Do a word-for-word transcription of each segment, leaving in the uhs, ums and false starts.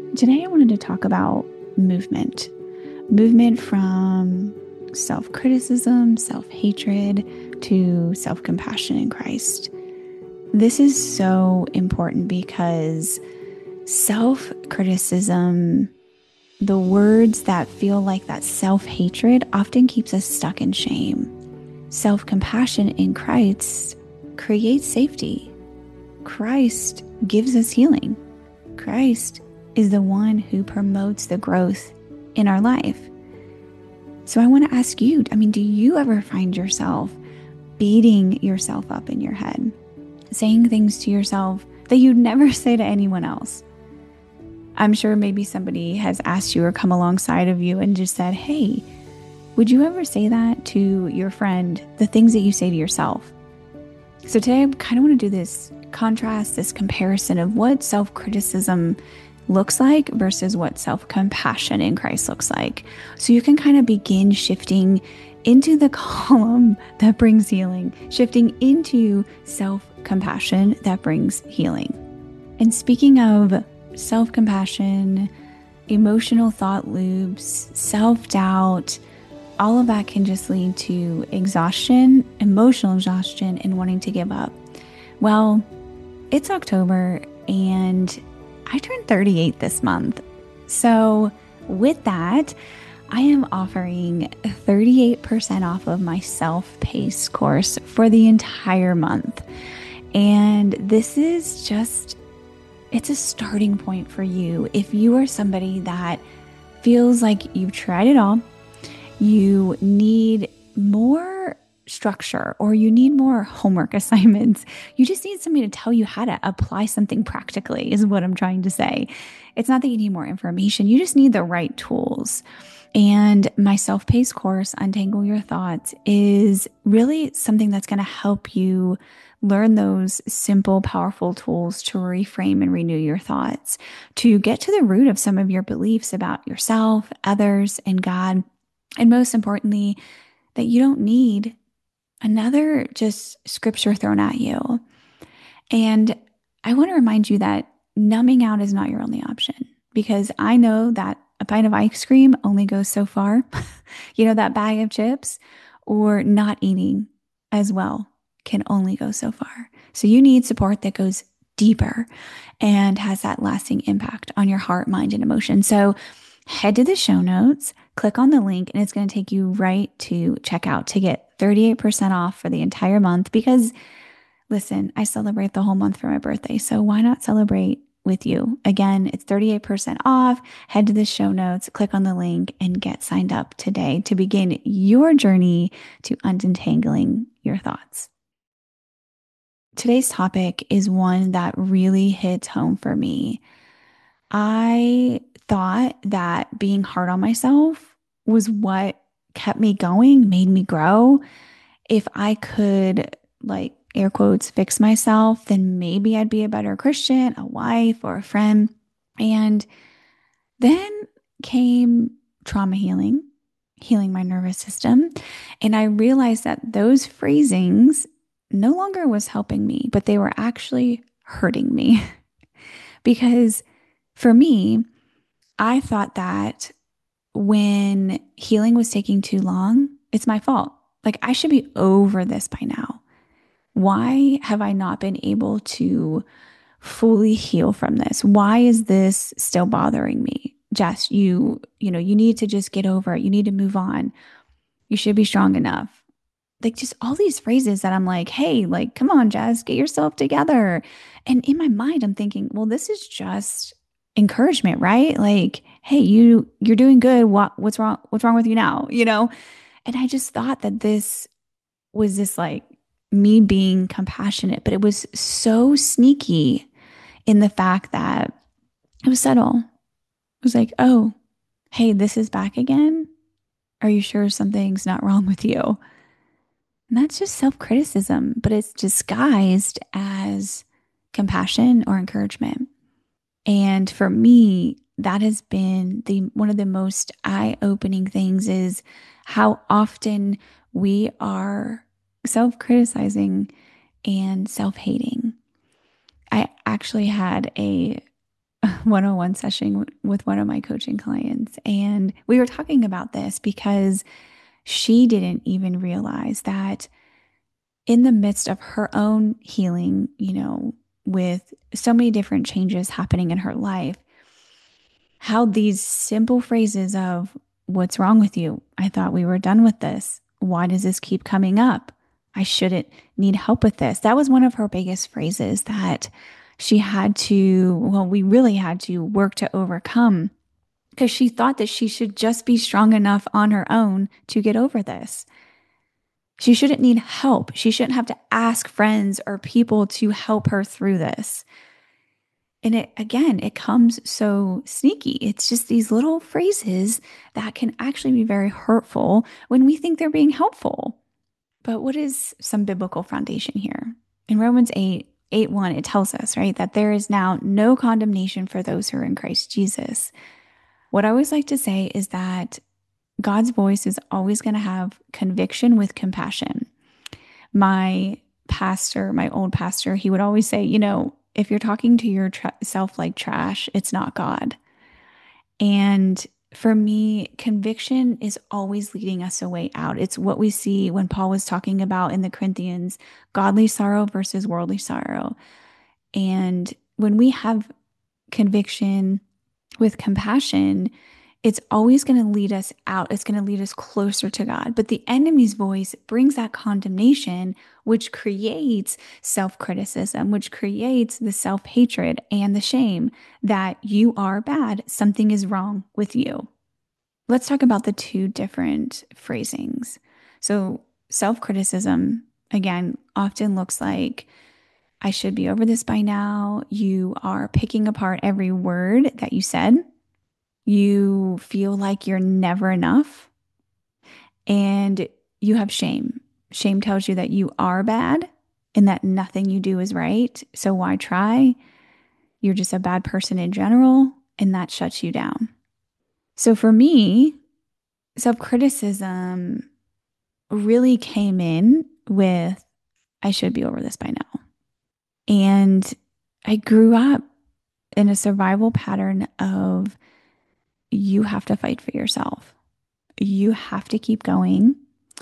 Today, I wanted to talk about movement. Movement from self criticism, self hatred, to self compassion in Christ. This is so important because self criticism, the words that feel like that self hatred, often keeps us stuck in shame. Self compassion in Christ creates safety. Christ gives us healing. Christ is the one who promotes the growth in our life. So I want to ask you, I mean, do you ever find yourself beating yourself up in your head, saying things to yourself that you'd never say to anyone else? I'm sure maybe somebody has asked you or come alongside of you and just said, hey, would you ever say that to your friend, the things that you say to yourself? So today I kind of want to do this contrast, this comparison of what self-criticism looks like versus what self-compassion in Christ looks like. So you can kind of begin shifting into the column that brings healing, shifting into self-compassion that brings healing. And speaking of self-compassion, emotional thought loops, self-doubt, all of that can just lead to exhaustion, emotional exhaustion, and wanting to give up. Well, it's October and I turned thirty-eight this month. So with that, I am offering thirty-eight percent off of my self-paced course for the entire month. And this is just, it's a starting point for you. If you are somebody that feels like you've tried it all, you need more structure or you need more homework assignments. You just need somebody to tell you how to apply something practically is what I'm trying to say. It's not that you need more information. You just need the right tools. And my self-paced course, Untangle Your Thoughts, is really something that's going to help you learn those simple, powerful tools to reframe and renew your thoughts, to get to the root of some of your beliefs about yourself, others, and God. And most importantly, that you don't need another just scripture thrown at you. And I want to remind you that numbing out is not your only option, because I know that a pint of ice cream only goes so far. You know, that bag of chips, or not eating as well can only go so far. So you need support that goes deeper and has that lasting impact on your heart, mind, and emotion. So head to the show notes, click on the link, and it's going to take you right to checkout to get thirty-eight percent off for the entire month. Because listen, I celebrate the whole month for my birthday. So why not celebrate with you? Again, it's thirty-eight percent off. Head to the show notes, click on the link, and get signed up today to begin your journey to untangling your thoughts. Today's topic is one that really hits home for me. I thought that being hard on myself was what kept me going, made me grow. If I could, like, air quotes, fix myself, then maybe I'd be a better Christian, a wife, or a friend. And then came trauma healing, healing my nervous system. And I realized that those phrasings no longer was helping me, but they were actually hurting me. Because for me, I thought that when healing was taking too long, it's my fault. Like, I should be over this by now. Why have I not been able to fully heal from this? Why is this still bothering me? Jess, you, you know, you need to just get over it. You need to move on. You should be strong enough. Like, just all these phrases that I'm like, hey, like, come on, Jess, get yourself together. And in my mind, I'm thinking, well, this is just encouragement, right? Like, hey, you you're doing good. What what's wrong? What's wrong with you now? You know? And I just thought that this was this, like, me being compassionate, but it was so sneaky in the fact that it was subtle. It was like, oh, hey, this is back again. Are you sure something's not wrong with you? And that's just self-criticism, but it's disguised as compassion or encouragement. And for me, that has been the one of the most eye-opening things, is how often we are self-criticizing and self-hating. I actually had a one-on-one session with one of my coaching clients. And we were talking about this because she didn't even realize that in the midst of her own healing, you know, with so many different changes happening in her life, how these simple phrases of, "What's wrong with you? I thought we were done with this. Why does this keep coming up? I shouldn't need help with this." That was one of her biggest phrases that she had to, well, we really had to work to overcome because she thought that she should just be strong enough on her own to get over this. She shouldn't need help. She shouldn't have to ask friends or people to help her through this. And it, again, it comes so sneaky. It's just these little phrases that can actually be very hurtful when we think they're being helpful. But what is some biblical foundation here? In Romans eight, eight one, it tells us, right, that there is now no condemnation for those who are in Christ Jesus. What I always like to say is that God's voice is always going to have conviction with compassion. My pastor, my old pastor, he would always say, you know, if you're talking to yourself like trash, it's not God. And for me, conviction is always leading us a way out. It's what we see when Paul was talking about in the Corinthians, godly sorrow versus worldly sorrow. And when we have conviction with compassion, it's always going to lead us out. It's going to lead us closer to God. But the enemy's voice brings that condemnation, which creates self-criticism, which creates the self-hatred and the shame that you are bad. Something is wrong with you. Let's talk about the two different phrasings. So self-criticism, again, often looks like, "I should be over this by now." You are picking apart every word that you said. You feel like you're never enough, and you have shame. Shame tells you that you are bad and that nothing you do is right. So why try? You're just a bad person in general, and that shuts you down. So for me, self-criticism really came in with, "I should be over this by now." And I grew up in a survival pattern of, you have to fight for yourself. You have to keep going.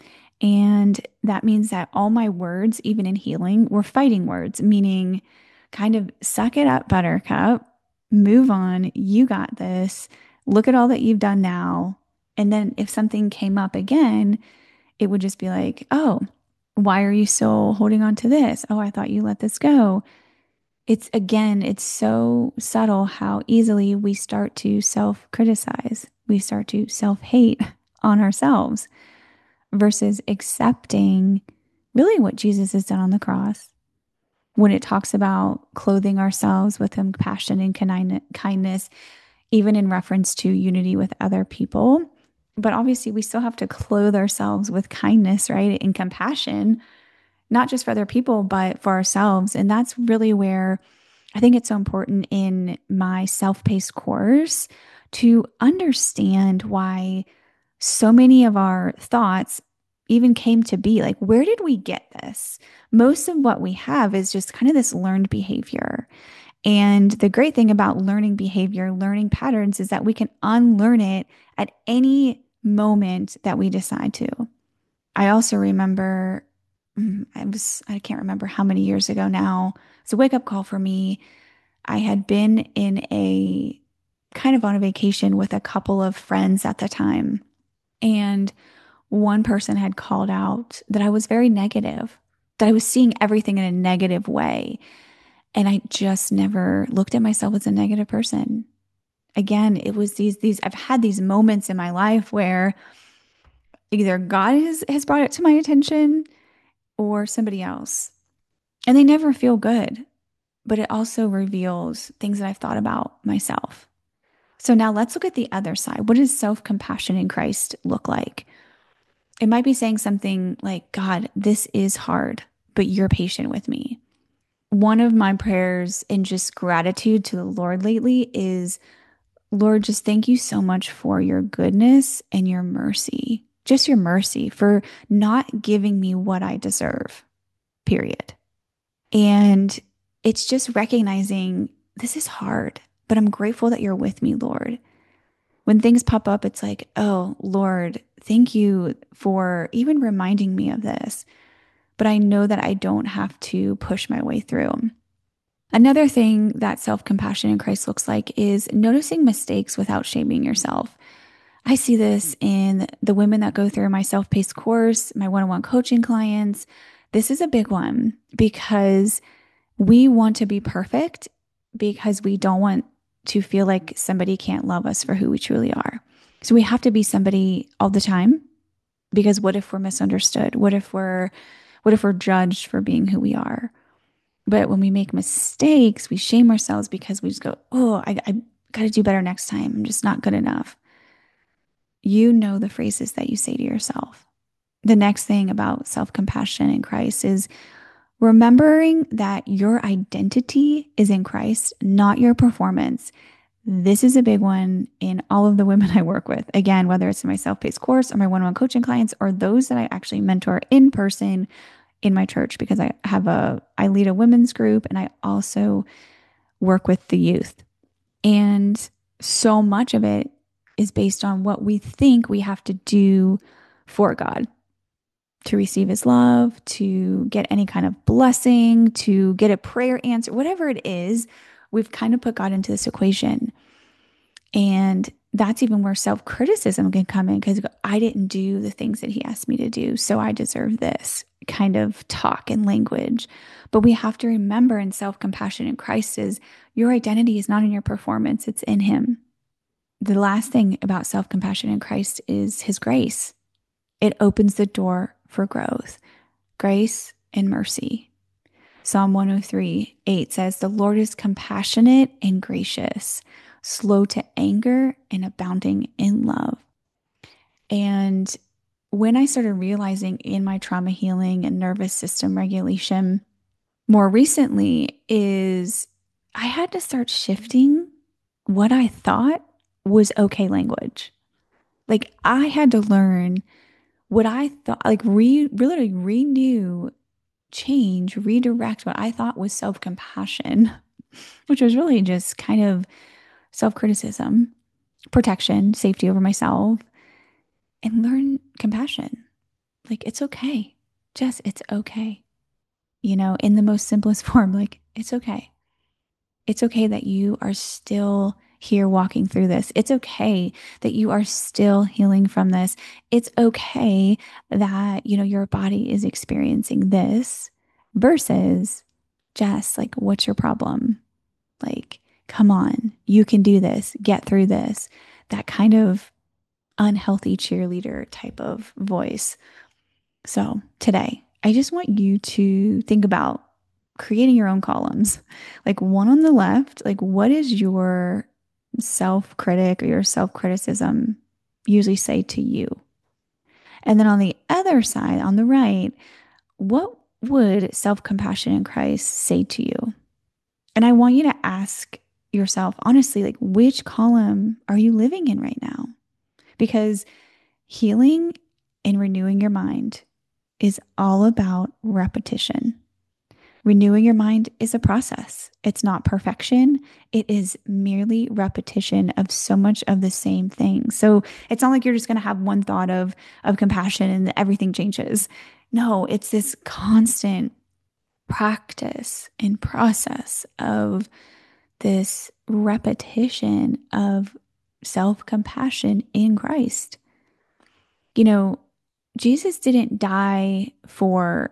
And that means that all my words, even in healing, were fighting words, meaning kind of suck it up, buttercup, move on. You got this. Look at all that you've done now. And then if something came up again, it would just be like, "Oh, why are you still holding on to this? Oh, I thought you let this go." It's again, it's so subtle how easily we start to self-criticize. We start to self-hate on ourselves versus accepting really what Jesus has done on the cross. When it talks about clothing ourselves with compassion and kindness, even in reference to unity with other people. But obviously, we still have to clothe ourselves with kindness, right? And compassion, not just for other people, but for ourselves. And that's really where I think it's so important in my self-paced course to understand why so many of our thoughts even came to be. Like, where did we get this? Most of what we have is just kind of this learned behavior. And the great thing about learning behavior, learning patterns, is that we can unlearn it at any moment that we decide to. I also remember, I was, I can't remember how many years ago now, it's a wake up call for me. I had been in a kind of on a vacation with a couple of friends at the time. And one person had called out that I was very negative, that I was seeing everything in a negative way. And I just never looked at myself as a negative person. Again, it was these, these, I've had these moments in my life where either God has, has brought it to my attention or somebody else. And they never feel good, but it also reveals things that I've thought about myself. So now let's look at the other side. What does self-compassion in Christ look like? It might be saying something like, "God, this is hard, but you're patient with me." One of my prayers in just gratitude to the Lord lately is, "Lord, just thank you so much for your goodness and your mercy, just your mercy for not giving me what I deserve, period." And it's just recognizing this is hard. but I'm grateful that you're with me, Lord. When things pop up, it's like, oh, Lord, thank you for even reminding me of this. But I know that I don't have to push my way through. Another thing that self compassion in Christ looks like is noticing mistakes without shaming yourself. I see this in the women that go through my self paced course, my one on one coaching clients. This is a big one because we want to be perfect because we don't want to feel like somebody can't love us for who we truly are. So we have to be somebody all the time because what if we're misunderstood? What if we're what if we're judged for being who we are? But when we make mistakes, we shame ourselves because we just go, oh, I, I got to do better next time. I'm just not good enough. You know the phrases that you say to yourself. The next thing about self compassion in Christ is remembering that your identity is in Christ, not your performance. This is a big one in all of the women I work with. Again, whether it's in my self paced course or my one on one coaching clients or those that I actually mentor in person in my church, because I have a, I lead a women's group and I also work with the youth. And so much of it is based on what we think we have to do for God to receive his love, to get any kind of blessing, to get a prayer answer, whatever it is, we've kind of put God into this equation. And that's even where self-criticism can come in because I didn't do the things that he asked me to do, so I deserve this kind of talk and language. But we have to remember in self-compassion in Christ is your identity is not in your performance, it's in him. The last thing about self-compassion in Christ is his grace. It opens the door for growth, grace and mercy. Psalm one oh three, eight says, the Lord is compassionate and gracious, slow to anger and abounding in love. And when I started realizing in my trauma healing and nervous system regulation more recently is I had to start shifting what I thought was okay language. Like I had to learn what I thought, like re really renew, change, redirect what I thought was self-compassion, which was really just kind of self-criticism, protection, safety over myself, and learn compassion. Like it's okay. Jess, it's okay. You know, in the most simplest form, like it's okay. It's okay that you are still here walking through this. It's okay that you are still healing from this. It's okay that, you know, your body is experiencing this versus Jess, like, what's your problem? Like, come on, you can do this, get through this. That kind of unhealthy cheerleader type of voice. So today, I just want you to think about creating your own columns. Like one on the left, like what is your self-critic or your self-criticism usually say to you? And then on the other side, on the right, what would self-compassion in Christ say to you? And I want you to ask yourself, honestly, like which column are you living in right now? Because healing and renewing your mind is all about repetition. Renewing your mind is a process. It's not perfection. It is merely repetition of so much of the same thing. So it's not like you're just going to have one thought of, of compassion and everything changes. No, it's this constant practice and process of this repetition of self-compassion in Christ. You know, Jesus didn't die for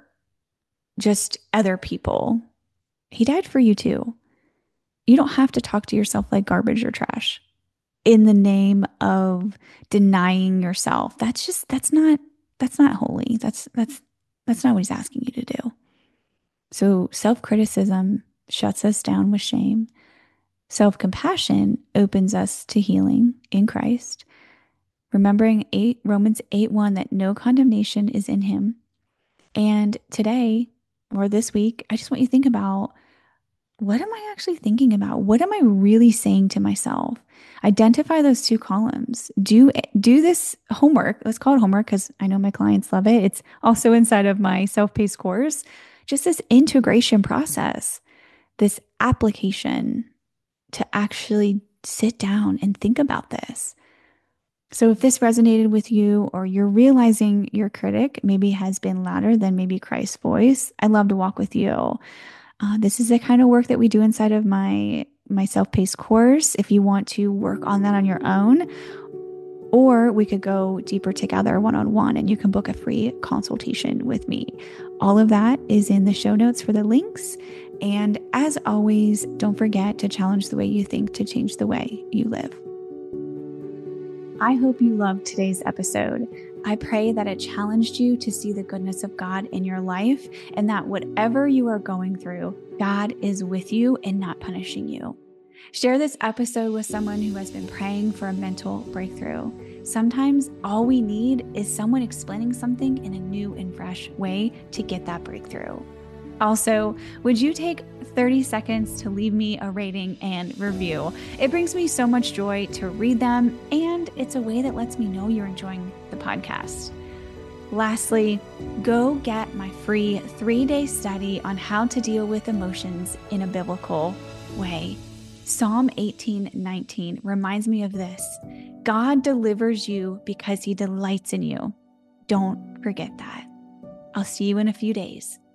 just other people. He died for you too. You don't have to talk to yourself like garbage or trash in the name of denying yourself. That's just that's not that's not holy. That's that's that's not what he's asking you to do. So self-criticism shuts us down with shame. Self-compassion opens us to healing in Christ. Remembering eight Romans eight one that no condemnation is in him. And today or this week, I just want you to think about, what am I actually thinking about? What am I really saying to myself? Identify those two columns. Do do this homework. Let's call it homework because I know my clients love it. It's also inside of my self-paced course. Just this integration process, this application to actually sit down and think about this. So if this resonated with you, or you're realizing your critic maybe has been louder than maybe Christ's voice, I'd love to walk with you. Uh, this is the kind of work that we do inside of my my self-paced course. If you want to work on that on your own, or we could go deeper together one-on-one, and you can book a free consultation with me. All of that is in the show notes for the links. And as always, don't forget to challenge the way you think to change the way you live. I hope you loved today's episode. I pray that it challenged you to see the goodness of God in your life, and that whatever you are going through, God is with you and not punishing you. Share this episode with someone who has been praying for a mental breakthrough. Sometimes all we need is someone explaining something in a new and fresh way to get that breakthrough. Also, would you take thirty seconds to leave me a rating and review? It brings me so much joy to read them, and it's a way that lets me know you're enjoying the podcast. Lastly, go get my free three-day study on how to deal with emotions in a biblical way. Psalm eighteen nineteen reminds me of this. God delivers you because he delights in you. Don't forget that. I'll see you in a few days.